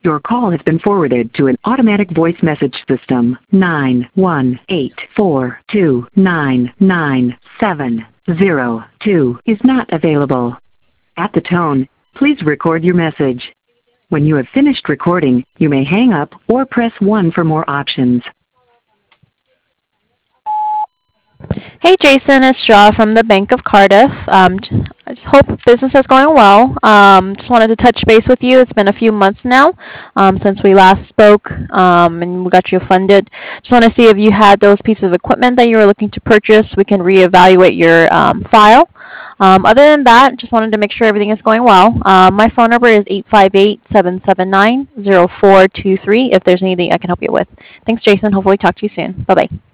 Your call has been forwarded to an automatic voice message system. 91842999702 is not available. At the tone, please record your message. When you have finished recording, you may hang up or press 1 for more options. Hey Jason, it's Shaw from the Bank of Cardiff. I just hope business is going well. Just wanted to touch base with you. It's been a few months now since we last spoke and we got you funded. Just want to see if you had those pieces of equipment that you were looking to purchase. We can reevaluate your file. Other than that, just wanted to make sure everything is going well. My phone number is 858-779-0423 if there's anything I can help you with. Thanks, Jason. Hopefully talk to you soon. Bye-bye.